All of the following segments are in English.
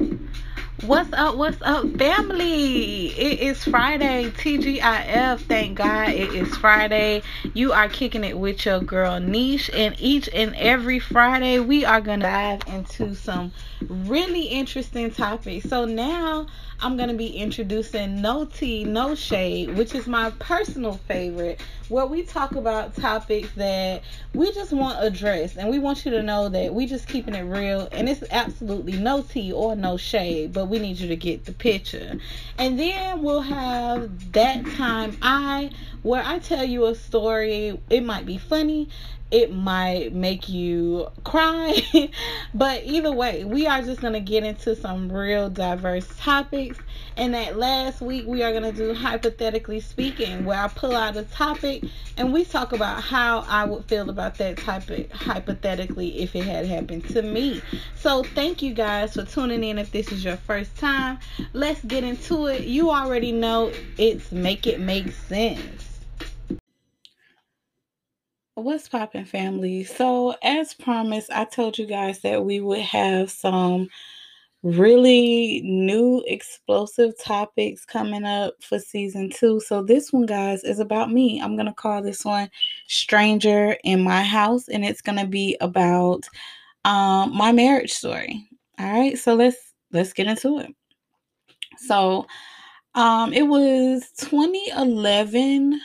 What's up, family? It is Friday, TGIF. Thank God it is Friday. You are kicking it with your girl Niche, and each and every Friday we are gonna dive into some really interesting topics. So now I'm gonna be introducing No Tea, No Shade, which is my personal favorite, where we talk about topics that we just want addressed, and we want you to know that we just keeping it real, and it's absolutely no tea or no shade, but we need you to get the picture. And then we'll have that time where I tell you a story. It might be funny, it might make you cry, but either way, we are just going to get into some real diverse topics. And that last week, we are going to do hypothetically speaking, where I pull out a topic and we talk about how I would feel about that topic hypothetically if it had happened to me. So thank you guys for tuning in. If this is your first time, let's get into it. You already know it's Make It Make Sense. What's poppin', family? So, as promised, I told you guys that we would have some really new explosive topics coming up for season 2. So, this one, guys, is about me. I'm going to call this one Stranger in My House, and it's going to be about my marriage story. All right, so let's get into it. So, it was 2011.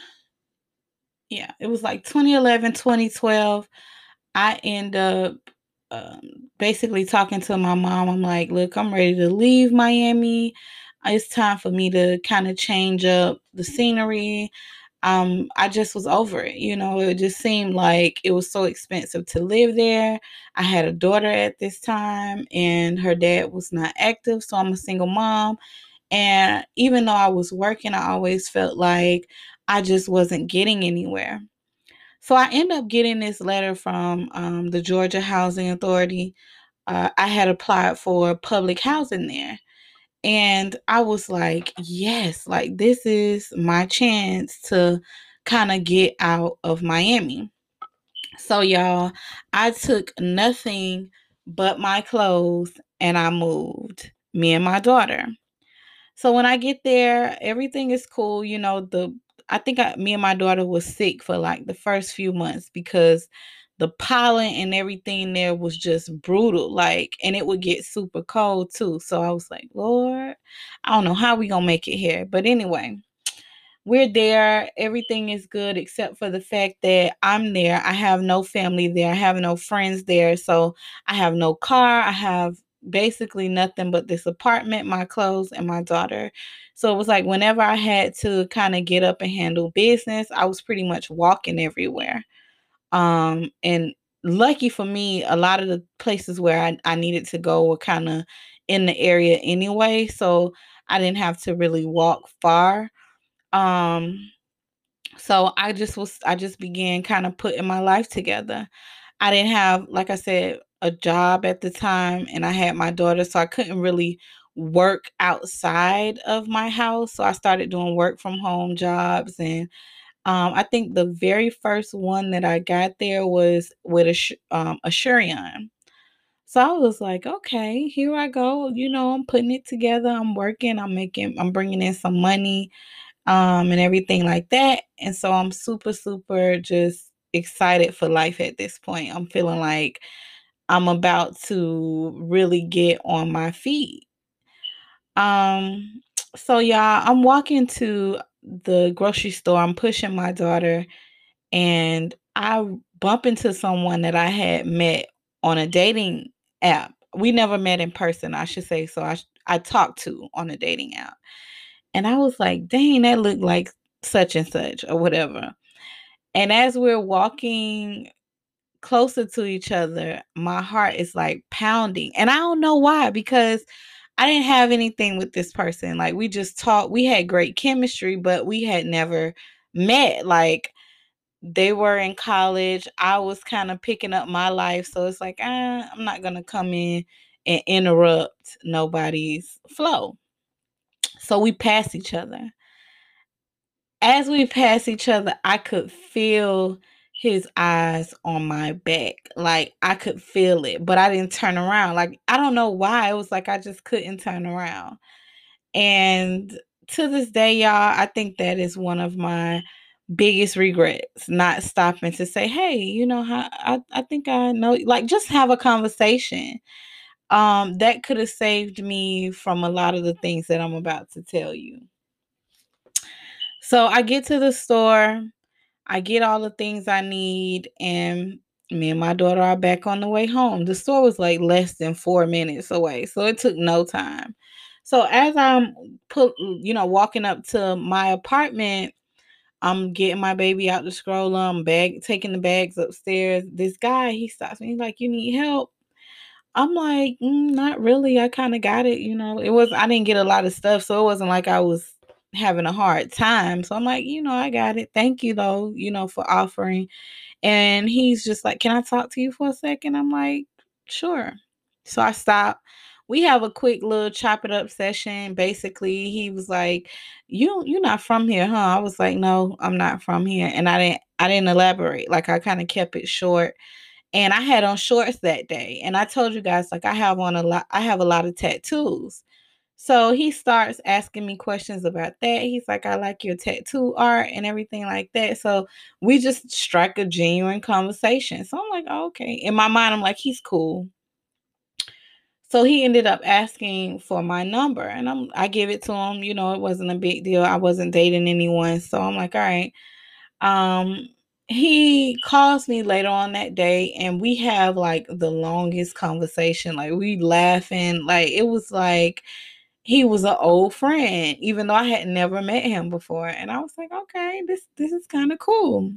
Yeah, it was like 2011, 2012. I end up basically talking to my mom. I'm like, look, I'm ready to leave Miami. It's time for me to kind of change up the scenery. I just was over it. It just seemed like it was so expensive to live there. I had a daughter at this time, and her dad was not active. So I'm a single mom. And even though I was working, I always felt like I just wasn't getting anywhere. So I end up getting this letter from the Georgia Housing Authority. I had applied for public housing there. And I was like, yes, like this is my chance to kind of get out of Miami. So, y'all, I took nothing but my clothes and I moved, me and my daughter. So when I get there, everything is cool. I think me and my daughter was sick for like the first few months because the pollen and everything there was just brutal. Like, and it would get super cold too. So I was like, Lord, I don't know how we gonna make it here. But anyway, we're there. Everything is good except for the fact that I'm there. I have no family there. I have no friends there. So I have no car. I have basically nothing but this apartment, my clothes, and my daughter. So it was like whenever I had to kind of get up and handle business, I was pretty much walking everywhere. And lucky for me, a lot of the places where I needed to go were kind of in the area anyway. So I didn't have to really walk far. Um, so I just began kind of putting my life together. I didn't have, like I said, a job at the time, and I had my daughter, so I couldn't really work outside of my house. So I started doing work from home jobs, and I think the very first one that I got there was with Asurion. So I was like, okay, here I go. I'm putting it together. I'm working. I'm bringing in some money and everything like that. And so I'm super, super just excited for life at this point. I'm feeling like I'm about to really get on my feet. Um, so y'all, I'm walking to the grocery store. I'm pushing my daughter, and I bump into someone that I had met on a dating app. We never met in person, I should say. So I talked to on a dating app. And I was like, dang, that looked like such and such or whatever. And as we're walking closer to each other, my heart is like pounding. And I don't know why, because I didn't have anything with this person. Like, we just talked, we had great chemistry, but we had never met. Like, they were in college. I was kind of picking up my life. So it's like, I'm not going to come in and interrupt nobody's flow. So we pass each other. As we passed each other, I could feel his eyes on my back. Like I could feel it, but I didn't turn around. Like I don't know why. It was like I just couldn't turn around. And to this day, y'all, I think that is one of my biggest regrets, not stopping to say, hey, how I think I know, like just have a conversation. That could have saved me from a lot of the things that I'm about to tell you. So I get to the store, I get all the things I need, and me and my daughter are back on the way home. The store was like less than 4 minutes away, so it took no time. So as I'm walking up to my apartment, I'm getting my baby out the stroller. I'm taking the bags upstairs. This guy, he stops me. He's like, "You need help?" I'm like, "Not really. I kind of got it." I didn't get a lot of stuff, so it wasn't like I was having a hard time. So I'm like, I got it. Thank you though, for offering. And he's just like, "Can I talk to you for a second?" I'm like, "Sure." So I stop. We have a quick little chop it up session. Basically, he was like, You're not from here, huh?" I was like, "No, I'm not from here." And I didn't elaborate. Like I kind of kept it short. And I had on shorts that day. And I told you guys, like I have a lot of tattoos. So he starts asking me questions about that. He's like, "I like your tattoo art and everything like that." So we just strike a genuine conversation. So I'm like, oh, okay. In my mind, I'm like, he's cool. So he ended up asking for my number, and I give it to him. It wasn't a big deal. I wasn't dating anyone. So I'm like, all right. Um, he calls me later on that day, and we have like the longest conversation. Like we laughing, like it was like he was an old friend, even though I had never met him before. And I was like, okay, this is kind of cool.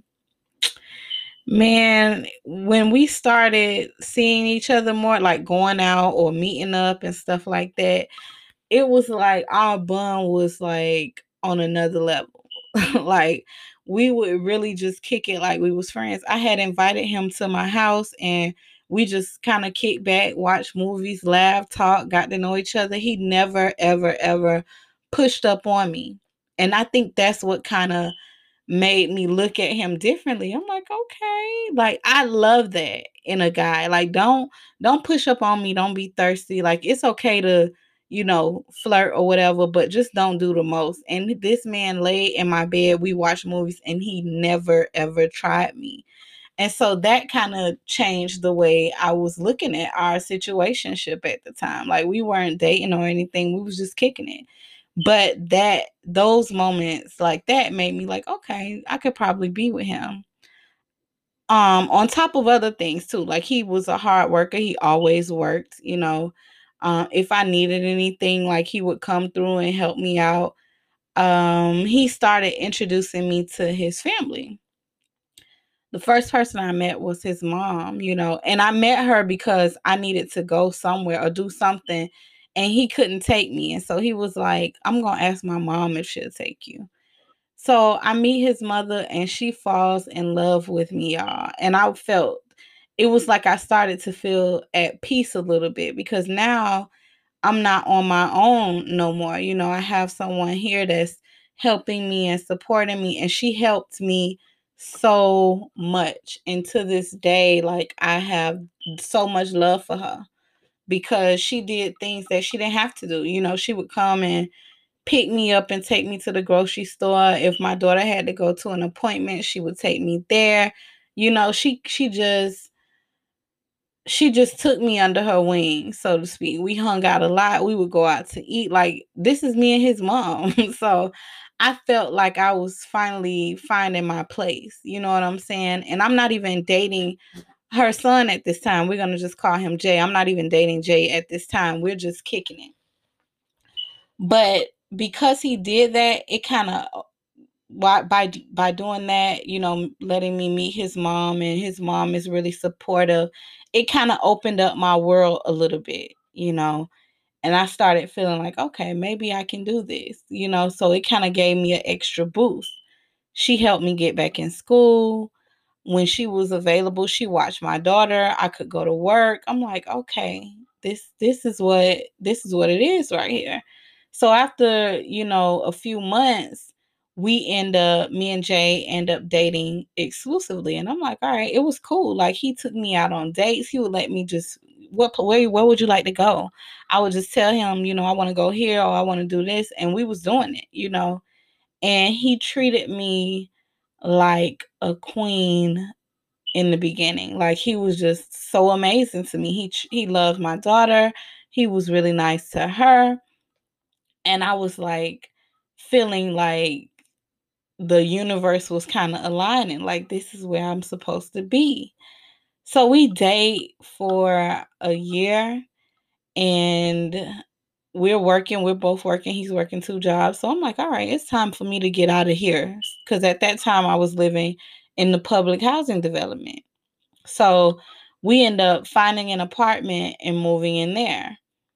Man, when we started seeing each other more, like going out or meeting up and stuff like that, it was like our bond was like on another level. Like we would really just kick it like we was friends. I had invited him to my house, and we just kind of kicked back, watched movies, laughed, talked, got to know each other. He never ever ever pushed up on me. And I think that's what kind of made me look at him differently. I'm like, okay, like I love that in a guy. Like don't push up on me, don't be thirsty. Like it's okay to, flirt or whatever, but just don't do the most. And this man laid in my bed, we watched movies, and he never ever tried me. And so that kind of changed the way I was looking at our situationship at the time. Like we weren't dating or anything, we was just kicking it. But those moments like that made me like, okay, I could probably be with him. On top of other things too, like he was a hard worker. He always worked. If I needed anything, like he would come through and help me out. He started introducing me to his family. The first person I met was his mom, and I met her because I needed to go somewhere or do something, and he couldn't take me. And so he was like, "I'm going to ask my mom if she'll take you." So I meet his mother, and she falls in love with me, y'all. And I felt it was like I started to feel at peace a little bit, because now I'm not on my own no more. I have someone here that's helping me and supporting me, and she helped me so much. And to this day, like I have so much love for her, because she did things that she didn't have to do. She would come and pick me up and take me to the grocery store. If my daughter had to go to an appointment, she would take me there. She just took me under her wing, so to speak. We hung out a lot. We would go out to eat. Like, this is me and his mom. So I felt like I was finally finding my place. You know what I'm saying? And I'm not even dating her son at this time. We're going to just call him Jay. I'm not even dating Jay at this time. We're just kicking it. But because he did that, it kind of by doing that, letting me meet his mom, and his mom is really supportive. It kind of opened up my world a little bit. And I started feeling like, okay, maybe I can do this. So it kind of gave me an extra boost. She helped me get back in school. When she was available, she watched my daughter. I could go to work. I'm like, okay, this is what it is right here. So after, a few months, me and Jay end up dating exclusively. And I'm like, all right, it was cool. Like, he took me out on dates. He would let me just, where would you like to go? I would just tell him, I want to go here, or I want to do this. And we was doing it. And he treated me like a queen in the beginning. Like, he was just so amazing to me. He loved my daughter. He was really nice to her. And I was like feeling like the universe was kind of aligning, like, this is where I'm supposed to be. So we date for a year, and we're both working. He's working 2 jobs. So I'm like, all right, it's time for me to get out of here. Because at that time I was living in the public housing development. So we end up finding an apartment and moving in there.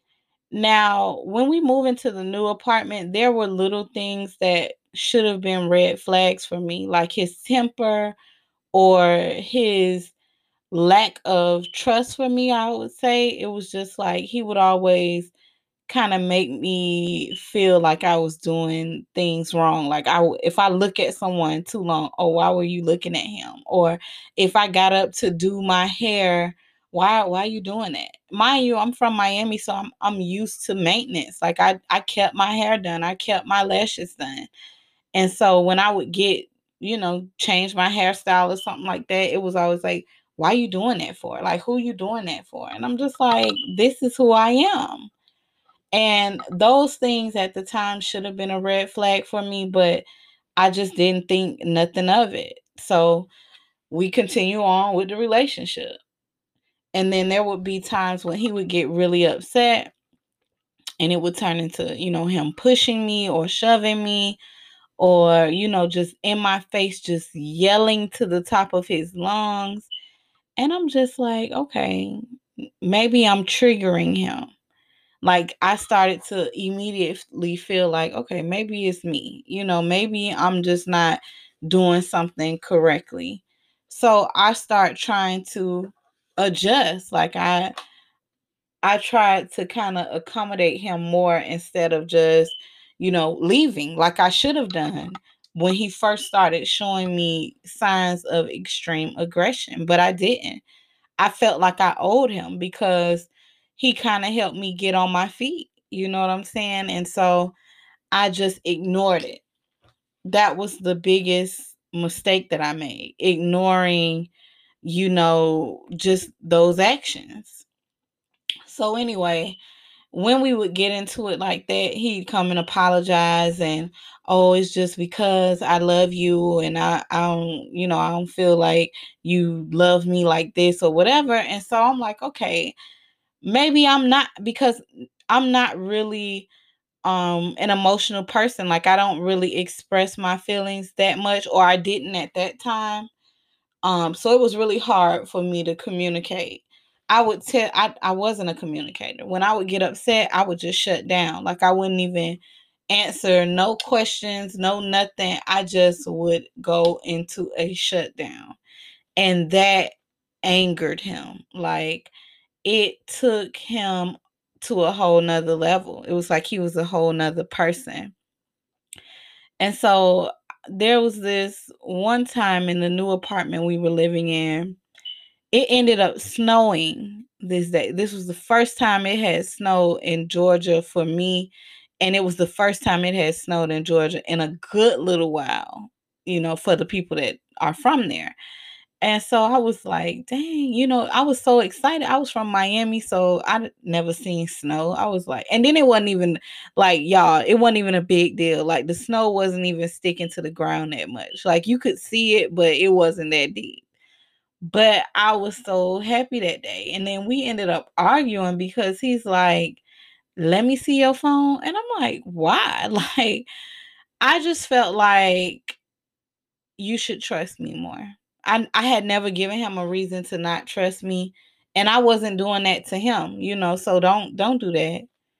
Now, when we move into the new apartment, there were little things that should have been red flags for me, like his temper or his lack of trust for me, I would say. It was just like he would always kind of make me feel like I was doing things wrong. Like, if I look at someone too long, oh, why were you looking at him? Or if I got up to do my hair, why are you doing that? Mind you, I'm from Miami, so I'm used to maintenance. Like, I kept my hair done, I kept my lashes done. And so when I would get, change my hairstyle or something like that, it was always like, why are you doing that for? Like, who you doing that for? And I'm just like, this is who I am. And those things at the time should have been a red flag for me, but I just didn't think nothing of it. So we continue on with the relationship. And then there would be times when he would get really upset, and it would turn into, him pushing me or shoving me, or, just in my face, just yelling to the top of his lungs. And I'm just like, okay, maybe I'm triggering him. Like, I started to immediately feel like, okay, maybe it's me. Maybe I'm just not doing something correctly. So I start trying to adjust. Like, I tried to kind of accommodate him more instead of just, leaving like I should have done when he first started showing me signs of extreme aggression. But I didn't. I felt like I owed him because he kind of helped me get on my feet. You know what I'm saying? And so I just ignored it. That was the biggest mistake that I made, ignoring, just those actions. So anyway, when we would get into it like that, he'd come and apologize, and, oh, it's just because I love you, and I don't feel like you love me like this or whatever. And so I'm like, okay, maybe I'm not, because I'm not really an emotional person. Like, I don't really express my feelings that much, or I didn't at that time. So it was really hard for me to communicate. I wasn't a communicator. When I would get upset, I would just shut down. Like, I wouldn't even answer no questions, no nothing. I just would go into a shutdown. And that angered him. Like, it took him to a whole nother level. It was like he was a whole nother person. And so there was this one time in the new apartment we were living in. It ended up snowing this day. This was the first time it had snowed in Georgia for me. And it was the first time it had snowed in Georgia in a good little while, for the people that are from there. And so I was like, dang, I was so excited. I was from Miami, so I never seen snow. I was like, and then it wasn't even like, y'all, it wasn't even a big deal. Like, the snow wasn't even sticking to the ground that much. Like, you could see it, but it wasn't that deep. But I was so happy that day. And then we ended up arguing because he's like, let me see your phone. And I'm like, why? Like, I just felt like you should trust me more. I had never given him a reason to not trust me. And I wasn't doing that to him, so don't do that.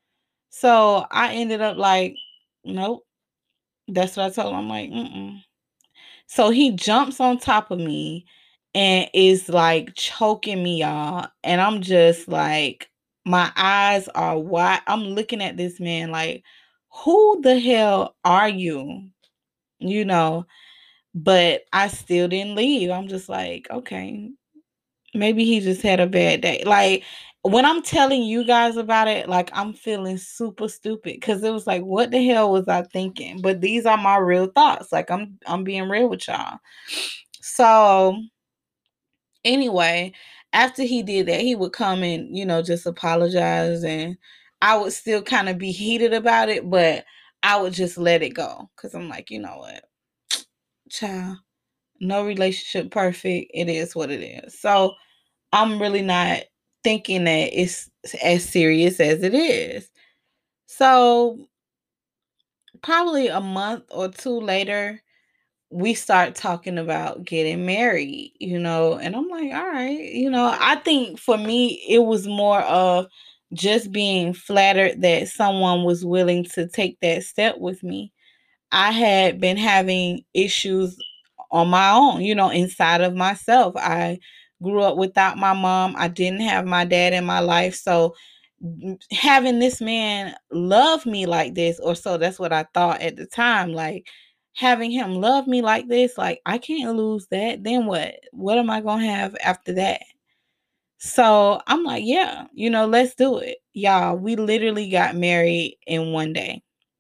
So I ended up like, nope. That's what I told him. I'm like, mm-mm. So he jumps on top of me and is like choking me, y'all. And I'm just like, my eyes are wide. I'm looking at this man like, who the hell are you? you know, but I still didn't leave. I'm just like, okay, maybe he just had a bad day. Like when I'm telling you guys about it, like I'm feeling super stupid because it was like, what the hell was I thinking? But these are my real thoughts. Like I'm being real with y'all. So anyway, after he did that, he would come and, just apologize, and I would still kind of be heated about it, but I would just let it go because I'm like, you know what, child, no relationship perfect. It is what it is. So I'm really not thinking that it's as serious as it is. So probably a month or two later, we start talking about getting married, and I'm like, all right, I think for me, it was more of just being flattered that someone was willing to take that step with me. I had been having issues on my own, inside of myself. I grew up without my mom. I didn't have my dad in my life. So having this man love me like this, or so that's what I thought at the time, like having him love me like this, like I can't lose that. Then what am I going to have after that? So I'm like, yeah, let's do it. Y'all, we literally got married in one day.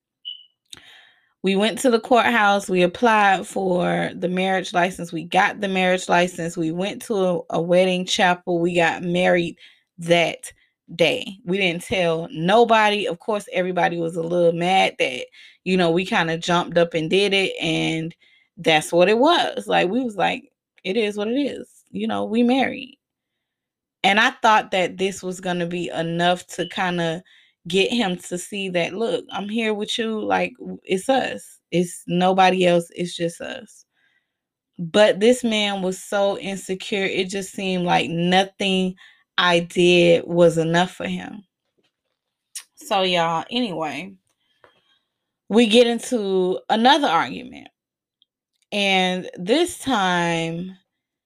We went to the courthouse. We applied for the marriage license. We got the marriage license. We went to a wedding chapel. We got married that day. We didn't tell nobody. Of course, everybody was a little mad that, we kind of jumped up and did it. And that's what it was. Like, we was like, it is what it is. We married. And I thought that this was going to be enough to kind of get him to see that, look, I'm here with you. Like, it's us. It's nobody else. It's just us. But this man was so insecure. It just seemed like nothing I did was enough for him. So, y'all, anyway, we get into another argument. And this time,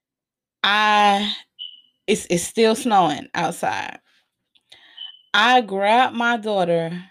it's still snowing outside. I grabbed my daughter.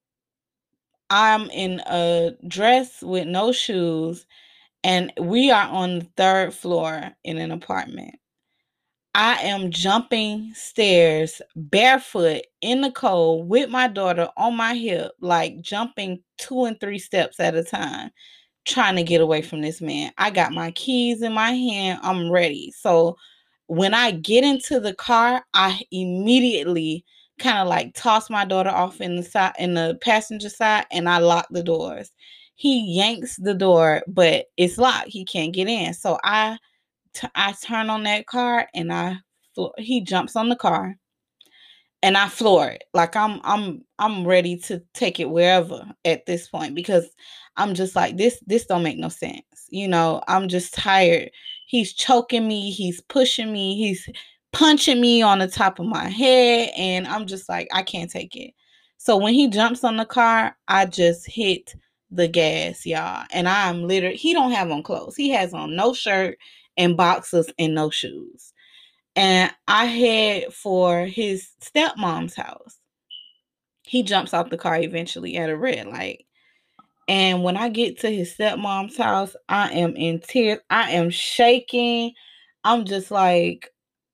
I'm in a dress with no shoes, and we are on the third floor in an apartment. I am jumping stairs barefoot in the cold with my daughter on my hip, like jumping 2 and 3 steps at a time, trying to get away from this man. I got my keys in my hand. I'm ready. So when I get into the car, I immediately kind of like toss my daughter off in the passenger side, and I lock the doors. He yanks the door, but it's locked. He can't get in. So I turn on that car, and he jumps on the car, and I floor it. Like I'm ready to take it wherever at this point, because I'm just like, this don't make no sense. I'm just tired. He's choking me, he's pushing me, he's punching me on the top of my head, and I'm just like, I can't take it. So when he jumps on the car, I just hit the gas, y'all. And I'm literally, he don't have on clothes. He has on no shirt and boxers and no shoes, and I head for his stepmom's house. He jumps off the car eventually at a red light. And when I get to his stepmom's house, I am in tears. I am shaking. I'm just like,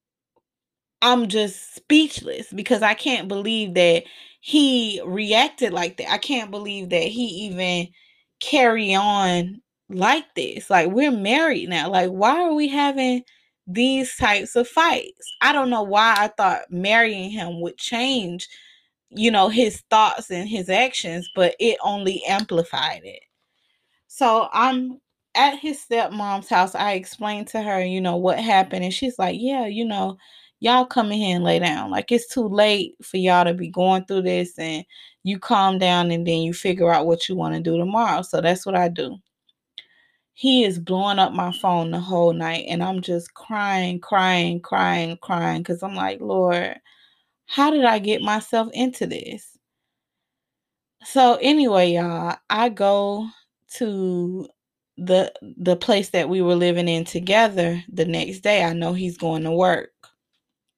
I'm just speechless because I can't believe that he reacted like that. I can't believe that he even carry on like this. Like, we're married now. Like, why are we having these types of fights? I don't know why I thought marrying him would change, his thoughts and his actions, but it only amplified it. So I'm at his stepmom's house. I explained to her, what happened. And she's like, yeah, y'all come in here and lay down. Like, it's too late for y'all to be going through this. And you calm down, and then you figure out what you want to do tomorrow. So that's what I do. He is blowing up my phone the whole night. And I'm just crying, crying, crying, crying. Because I'm like, Lord, how did I get myself into this? So anyway, y'all, I go to the place that we were living in together the next day. I know he's going to work.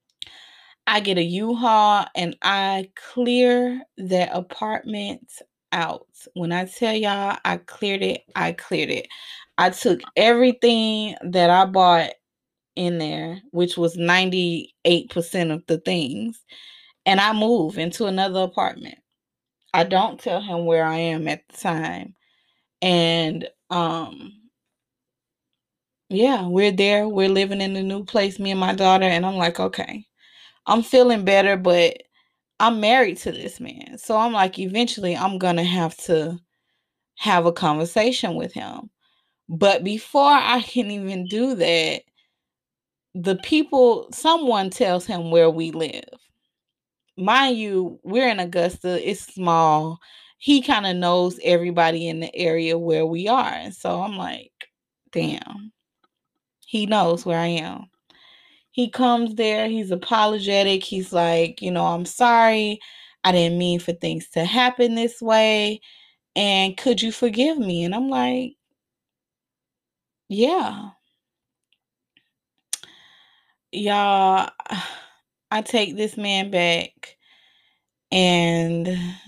I get a U-Haul, and I clear that apartment out. When I tell y'all I cleared it, I cleared it. I took everything that I bought in there, which was 98% of the things, and I moved into another apartment. I don't tell him where I am at the time. And yeah, we're there. We're living in the new place, me and my daughter, and I'm like, okay, I'm feeling better, but I'm married to this man. So I'm like, eventually I'm going to have to have a conversation with him. But before I can even do that, someone tells him where we live. Mind you, we're in Augusta, it's small. He kind of knows everybody in the area where we are. And so I'm like, damn, he knows where I am. He comes there, he's apologetic. He's like, I'm sorry. I didn't mean for things to happen this way. And could you forgive me? And I'm like, yeah. Y'all, I take this man back, and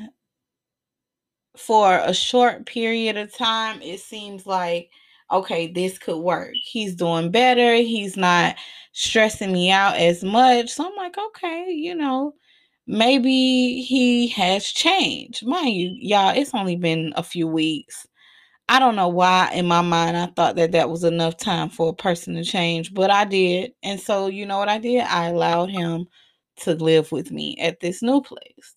for a short period of time, it seems like, okay, this could work. He's doing better. He's not stressing me out as much. So I'm like, okay, maybe he has changed. Mind you, y'all, it's only been a few weeks. I don't know why in my mind I thought that that was enough time for a person to change, but I did. And so, you know what I did? I allowed him to live with me at this new place.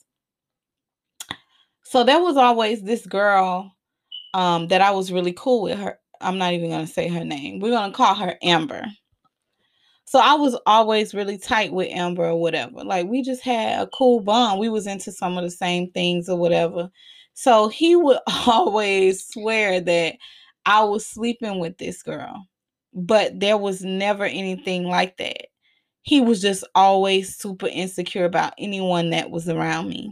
So there was always this girl that I was really cool with her. I'm not even going to say her name. We're going to call her Amber. So I was always really tight with Amber or whatever. Like, we just had a cool bond. We was into some of the same things or whatever. So he would always swear that I was sleeping with this girl. But there was never anything like that. He was just always super insecure about anyone that was around me.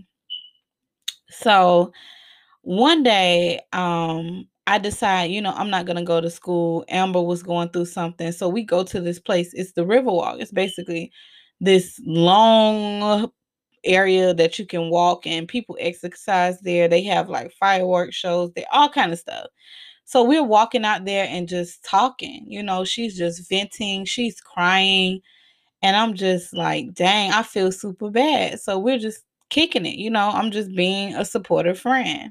So one day, I decide, I'm not gonna go to school. Amber was going through something, so we go to this place. It's the Riverwalk. It's basically this long area that you can walk, and people exercise there. They have like fireworks shows, they all kind of stuff. So we're walking out there and just talking. She's just venting, she's crying, and I'm just like, dang, I feel super bad. So we're just kicking it. I'm just being a supportive friend.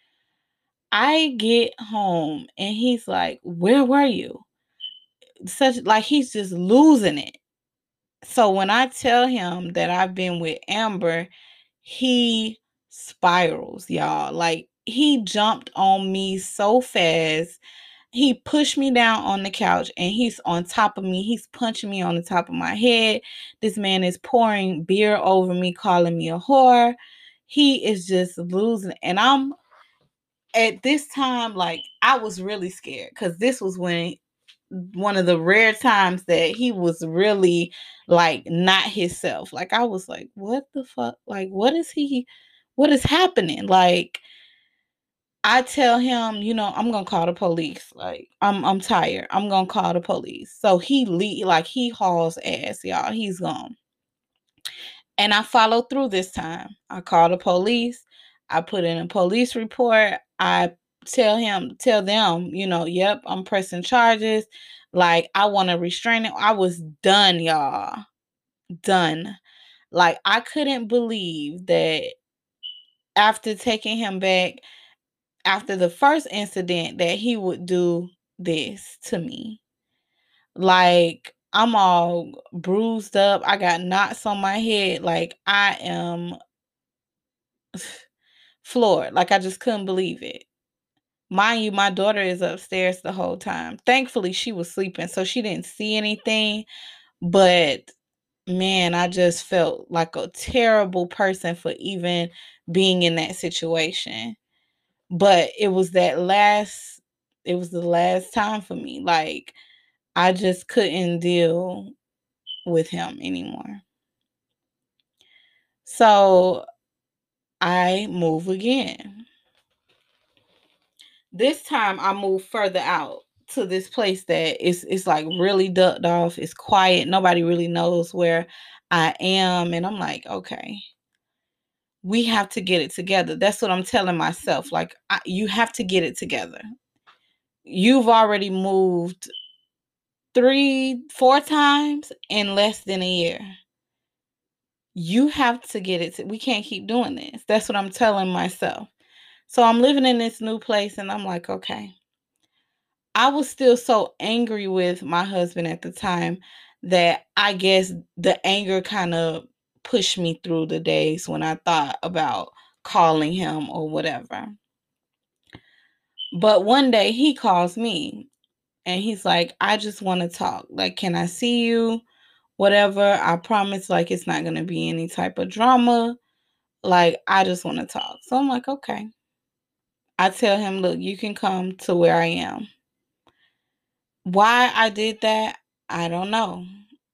I get home and he's like, "Where were you?" Such like he's just losing it. So when I tell him that I've been with Amber, he spirals, y'all. Like, he jumped on me so fast. He pushed me down on the couch and he's on top of me. He's punching me on the top of my head. This man is pouring beer over me, calling me a whore. He is just losing. And I'm at this time, like, I was really scared because this was when one of the rare times that he was really like not himself. Like, I was like, what the fuck? Like, what is happening? Like, I tell him, I'm gonna call the police. Like, I'm tired. I'm gonna call the police. So he hauls ass, y'all. He's gone. And I followed through this time. I called the police. I put in a police report. I tell them, yep, I'm pressing charges. Like, I want to restrain it. I was done, y'all. Done. Like, I couldn't believe that after taking him back, after the first incident, that he would do this to me. Like, I'm all bruised up. I got knots on my head. Like, I am floored. Like, I just couldn't believe it. Mind you, my daughter is upstairs the whole time. Thankfully, she was sleeping, so she didn't see anything. But man, I just felt like a terrible person for even being in that situation. But it was the last time for me. Like, I just couldn't deal with him anymore. So I move again. This time I moved further out to this place that is like really ducked off. It's quiet. Nobody really knows where I am. And I'm like, okay. we have to get it together. That's what I'm telling myself. Like, you have to get it together. You've already moved 3-4 times in less than a year. You have to get it. We can't keep doing this. That's what I'm telling myself. So I'm living in this new place and I'm like, okay. I was still so angry with my husband at the time that I guess the anger kind of pushed me through the days when I thought about calling him or whatever. But one day he calls me and he's like, I just want to talk. Like, can I see you? Whatever. I promise, like, it's not going to be any type of drama. Like, I just want to talk. So I'm like, okay. I tell him, look, you can come to where I am. Why I did that, I don't know.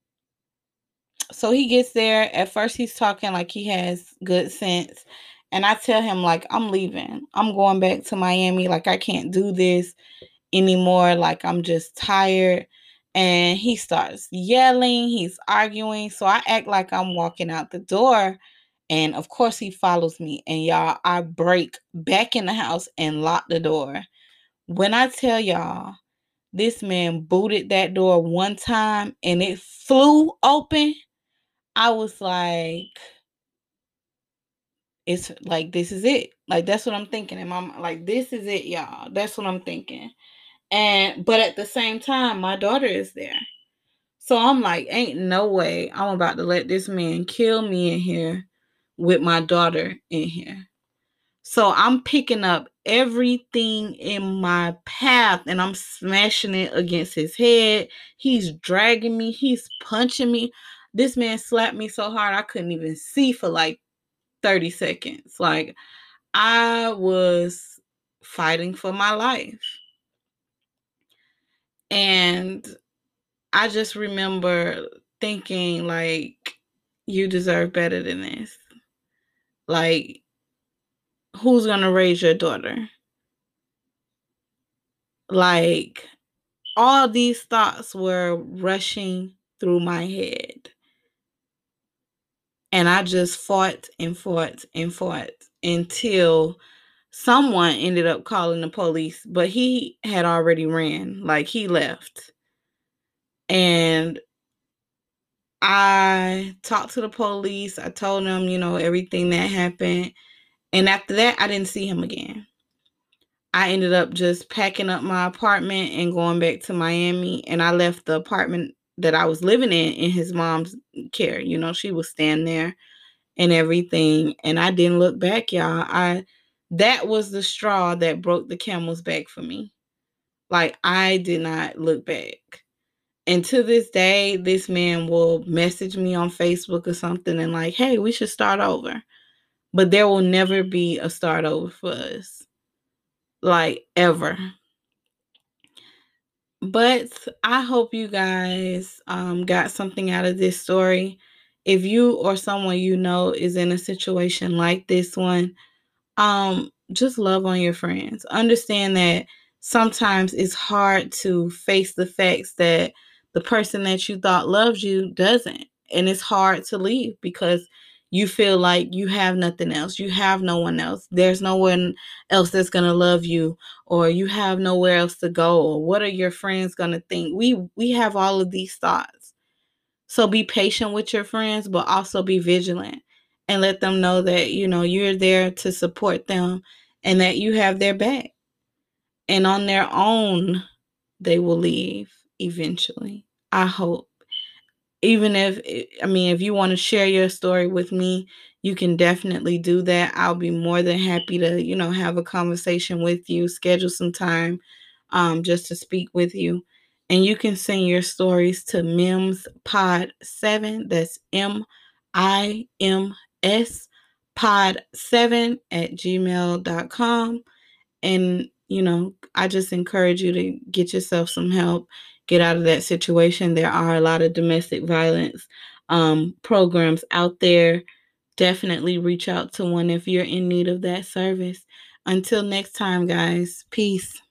So he gets there. At first, he's talking like he has good sense. And I tell him, like, I'm leaving. I'm going back to Miami. Like, I can't do this anymore. Like, I'm just tired. And he starts yelling. He's arguing. So I act like I'm walking out the door. And of course, he follows me. And y'all, I break back in the house and lock the door. When I tell y'all, this man booted that door one time and it flew open. I was like, it's like, this is it. Like, that's what I'm thinking. And I'm like, this is it, y'all. That's what I'm thinking. But at the same time, my daughter is there. So I'm like, ain't no way I'm about to let this man kill me in here with my daughter in here. So I'm picking up everything in my path and I'm smashing it against his head. He's dragging me. He's punching me. This man slapped me so hard I couldn't even see for like 30 seconds. Like, I was fighting for my life. And I just remember thinking, like, you deserve better than this. Like, who's going to raise your daughter? Like, all these thoughts were rushing through my head. And I just fought and fought and fought until someone ended up calling the police, but he had already ran. Like, he left. And I talked to the police. I told them, everything that happened. And after that, I didn't see him again. I ended up just packing up my apartment and going back to Miami. And I left the apartment that I was living in his mom's care. She was staying there and everything. And I didn't look back, y'all. That was the straw that broke the camel's back for me. Like, I did not look back. And to this day, this man will message me on Facebook or something and like, hey, we should start over. But there will never be a start over for us. Like, ever. But I hope you guys got something out of this story. If you or someone you know is in a situation like this one, just love on your friends. Understand that sometimes it's hard to face the facts that the person that you thought loves you doesn't. And it's hard to leave because you feel like you have nothing else. You have no one else. There's no one else that's going to love you, or you have nowhere else to go, or what are your friends going to think? We have all of these thoughts. So be patient with your friends, but also be vigilant and let them know that, you're there to support them and that you have their back. And on their own, they will leave eventually. I hope. Even if you want to share your story with me, you can definitely do that. I'll be more than happy to, have a conversation with you, schedule some time just to speak with you. And you can send your stories to MIMSPod7. That's MIMS pod7@gmail.com. And, I just encourage you to get yourself some help, get out of that situation. There are a lot of domestic violence programs out there. Definitely reach out to one if you're in need of that service. Until next time, guys, peace.